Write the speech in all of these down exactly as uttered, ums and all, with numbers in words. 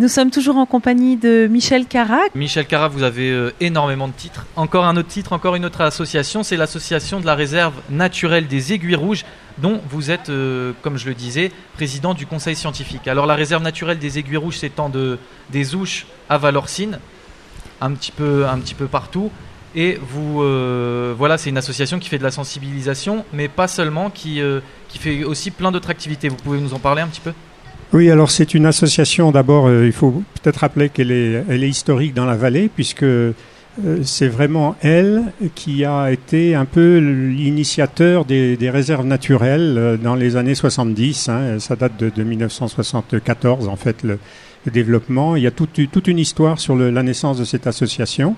Nous sommes toujours en compagnie de Michel Carac. Michel Carac, vous avez euh, énormément de titres. Encore un autre titre, encore une autre association, c'est l'association de la réserve naturelle des Aiguilles Rouges, dont vous êtes, euh, comme je le disais, président du conseil scientifique. Alors la réserve naturelle des Aiguilles Rouges s'étend de, des Ouches à Valorcine, un petit peu, un petit peu partout. Et vous, euh, voilà, c'est une association qui fait de la sensibilisation, mais pas seulement, qui, euh, qui fait aussi plein d'autres activités. Vous pouvez nous en parler un petit peu ? Oui, alors c'est une association, d'abord, euh, il faut peut-être rappeler qu'elle est, elle est historique dans la vallée, puisque euh, c'est vraiment elle qui a été un peu l'initiateur des, des réserves naturelles euh, dans les années soixante-dix. Hein, ça date de, de dix-neuf cent soixante-quatorze, en fait, le, le développement. Il y a toute, toute une histoire sur le, la naissance de cette association.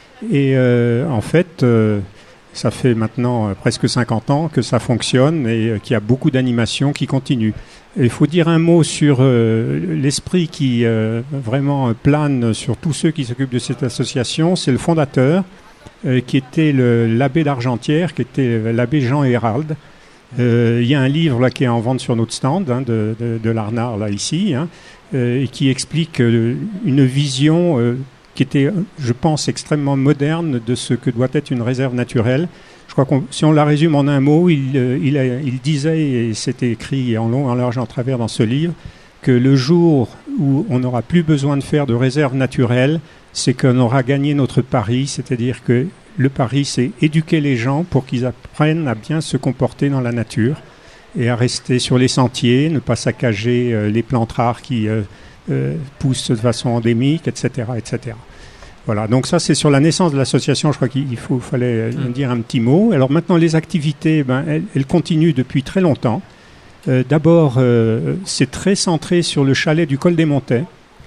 Et euh, en fait, euh, ça fait maintenant euh, presque cinquante ans que ça fonctionne et euh, qu'il y a beaucoup d'animations qui continuent. Il faut dire un mot sur euh, l'esprit qui euh, vraiment plane sur tous ceux qui s'occupent de cette association. C'est le fondateur, euh, qui était le, l'abbé d'Argentière, qui était l'abbé Jean Hérald. Euh, il y a un livre là, qui est en vente sur notre stand, hein, de, de, de l'Arnard, là, ici, hein, euh, et qui explique euh, une vision euh, qui était, je pense, extrêmement moderne de ce que doit être une réserve naturelle. Je crois que si on la résume en un mot, il, il, a, il disait, et c'était écrit en long, en large, en travers dans ce livre, que le jour où on n'aura plus besoin de faire de réserve naturelle, c'est qu'on aura gagné notre pari, c'est-à-dire que le pari, c'est éduquer les gens pour qu'ils apprennent à bien se comporter dans la nature et à rester sur les sentiers, ne pas saccager euh, les plantes rares qui euh, euh, poussent de façon endémique, et cetera, et cetera. Voilà, donc ça c'est sur la naissance de l'association, je crois qu'il faut, fallait mmh. dire un petit mot. Alors maintenant les activités, ben, elles, elles continuent depuis très longtemps. Euh, d'abord, euh, c'est très centré sur le chalet du Col des Montets,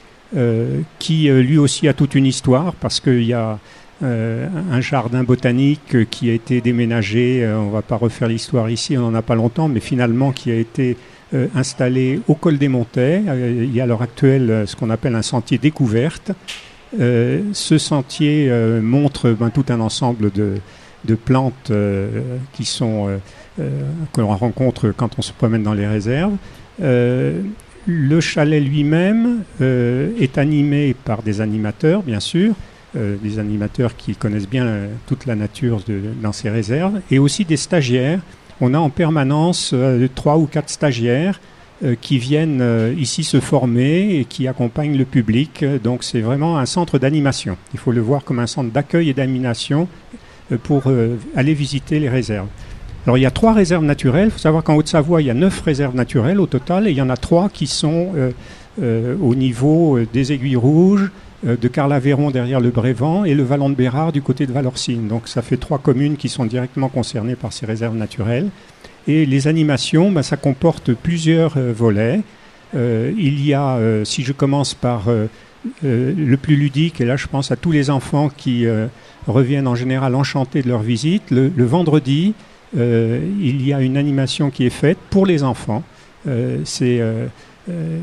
euh, qui euh, lui aussi a toute une histoire, parce qu'il y a euh, un jardin botanique qui a été déménagé, euh, on ne va pas refaire l'histoire ici, on n'en a pas longtemps, mais finalement qui a été euh, installé au Col des Montets. Euh, il y a à l'heure actuelle ce qu'on appelle un sentier découverte. Euh, ce sentier euh, montre ben, tout un ensemble de, de plantes euh, qui sont, euh, euh, que l'on rencontre quand on se promène dans les réserves. Euh, le chalet lui-même euh, est animé par des animateurs, bien sûr, euh, des animateurs qui connaissent bien euh, toute la nature de, dans ces réserves, et aussi des stagiaires. On a en permanence euh, trois ou quatre stagiaires qui viennent euh, ici se former et qui accompagnent le public. Donc c'est vraiment un centre d'animation. Il faut le voir comme un centre d'accueil et d'animation euh, pour euh, aller visiter les réserves. Alors il y a trois réserves naturelles. Il faut savoir qu'en Haute-Savoie, il y a neuf réserves naturelles au total, et il y en a trois qui sont euh, euh, au niveau euh, des Aiguilles Rouges, euh, de Carlaveyron derrière le Brévent et le Vallon de Bérard du côté de Valorcine. Donc ça fait trois communes qui sont directement concernées par ces réserves naturelles. Et les animations, ben, ça comporte plusieurs euh, volets. Euh, il y a, euh, si je commence par euh, euh, le plus ludique, et là je pense à tous les enfants qui euh, reviennent en général enchantés de leur visite, le, le vendredi, euh, il y a une animation qui est faite pour les enfants. Euh, c'est, euh, euh,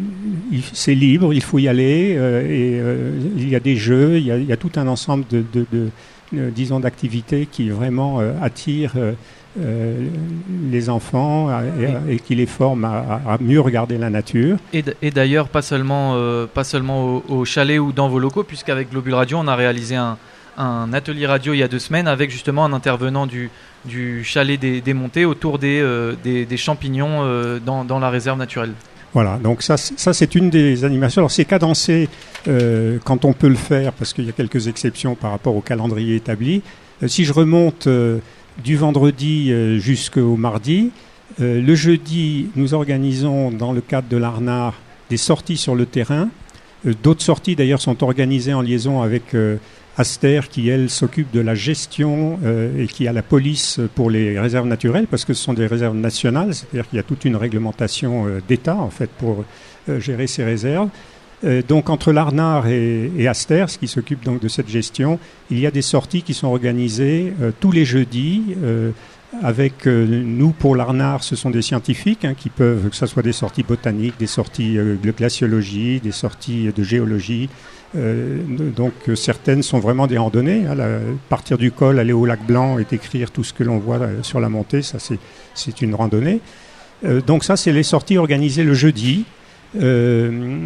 il, c'est libre, il faut y aller, euh, et euh, il y a des jeux, il y a, il y a tout un ensemble de, de, de, de disons, d'activités qui vraiment euh, attirent euh, Euh, les enfants et, et qui les forment à, à mieux regarder la nature. Et, d- et d'ailleurs, pas seulement, euh, pas seulement au, au chalet ou dans vos locaux, puisqu'avec Globule Radio, on a réalisé un, un atelier radio il y a deux semaines avec justement un intervenant du, du chalet des, des Montées autour des, euh, des, des champignons euh, dans, dans la réserve naturelle. Voilà, donc ça, ça c'est une des animations. Alors c'est cadencé euh, quand on peut le faire, parce qu'il y a quelques exceptions par rapport au calendrier établi. Euh, si je remonte euh, du vendredi euh, jusqu'au mardi. Euh, le jeudi, nous organisons dans le cadre de l'Arnard des sorties sur le terrain. Euh, d'autres sorties d'ailleurs sont organisées en liaison avec euh, Aster qui elle s'occupe de la gestion euh, et qui a la police pour les réserves naturelles, parce que ce sont des réserves nationales, c'est-à-dire qu'il y a toute une réglementation euh, d'État en fait pour euh, gérer ces réserves. Euh, donc entre l'Arnard et, et Aster, ce qui s'occupe donc de cette gestion, il y a des sorties qui sont organisées euh, tous les jeudis. Euh, avec euh, nous, pour l'Arnard, ce sont des scientifiques hein, qui peuvent, que ce soit des sorties botaniques, des sorties euh, de glaciologie, des sorties de géologie. Euh, donc euh, certaines sont vraiment des randonnées. Hein, la, partir du col, aller au lac Blanc et décrire tout ce que l'on voit euh, sur la montée, ça c'est, c'est une randonnée. Euh, donc ça, c'est les sorties organisées le jeudi. Euh,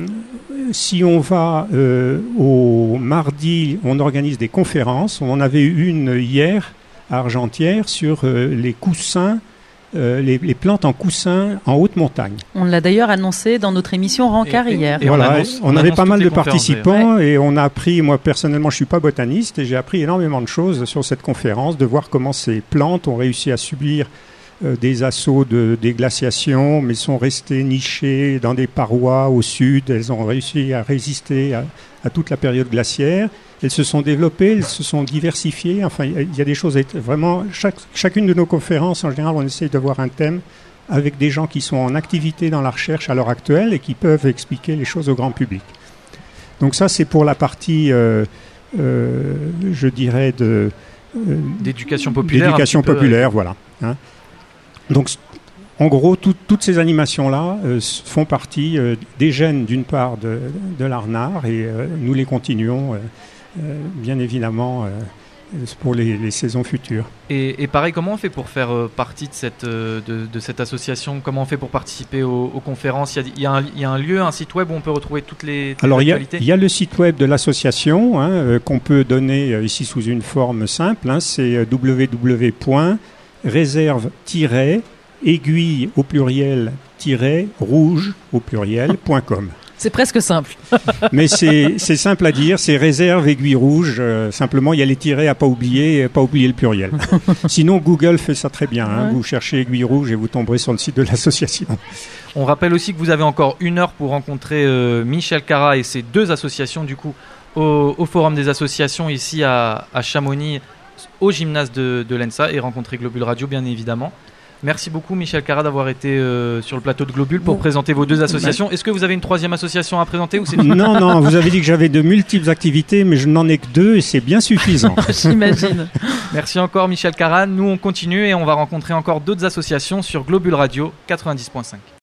si on va euh, au mardi, on organise des conférences. On en avait eu une hier à Argentière sur euh, les coussins, euh, les, les plantes en coussins en haute montagne. On l'a d'ailleurs annoncé dans notre émission Rancard Et- et- hier. et Voilà, on annonce- on, on avait annonce pas mal toutes de les conférences, participants et on a appris, moi personnellement je suis pas botaniste et j'ai appris énormément de choses sur cette conférence, de voir comment ces plantes ont réussi à subir euh, des assauts de des glaciations, mais sont restées nichées dans des parois au sud. Elles ont réussi à résister à, à toute la période glaciaire. Elles se sont développées, elles se sont diversifiées. Enfin, il y a- il y a des choses à- vraiment. Chaque, chacune de nos conférences, en général, on essaye de voir un thème avec des gens qui sont en activité dans la recherche à l'heure actuelle et qui peuvent expliquer les choses au grand public. Donc ça, c'est pour la partie, euh, euh, je dirais, de euh, D'éducation populaire. un d'éducation petit peu, populaire, voilà. hein. Donc, c- en gros, tout- toutes ces animations-là euh, s- font partie euh, des gènes, d'une part, de, de l'Arnard, et euh, nous les continuons, euh, euh, bien évidemment, euh, pour les, les saisons futures. Et, et pareil, comment on fait pour faire euh, partie de cette, euh, de, de cette association? Comment on fait pour participer aux, aux conférences? Il y, a, il, y a un, il y a un lieu, un site web où on peut retrouver toutes les, toutes Alors, les il y, a, actualités? il y a le site web de l'association hein, euh, qu'on peut donner euh, ici sous une forme simple. Hein, c'est euh, w w w point réserve tiret aiguille au pluriel tiret rouge au pluriel point com. C'est presque simple. Mais c'est c'est simple à dire, c'est réserve aiguille rouge. euh, simplement, il y a les tirets à pas oublier, et pas oublier le pluriel. Sinon, Google fait ça très bien. Hein, Ouais. Vous cherchez aiguille rouge et vous tomberez sur le site de l'association. On rappelle aussi que vous avez encore une heure pour rencontrer euh, Michel Cara et ses deux associations, du coup, au, au Forum des associations ici à, à Chamonix, au gymnase de, de l'ENSA, et rencontrer Globule Radio, bien évidemment. Merci beaucoup, Michel Cara, d'avoir été euh, sur le plateau de Globule pour Bon. présenter vos deux associations. Est-ce que vous avez une troisième association à présenter ou c'est Non, non, vous avez dit que j'avais de multiples activités, mais je n'en ai que deux et c'est bien suffisant. J'imagine. Merci encore, Michel Cara. Nous, on continue et on va rencontrer encore d'autres associations sur Globule Radio quatre-vingt-dix point cinq.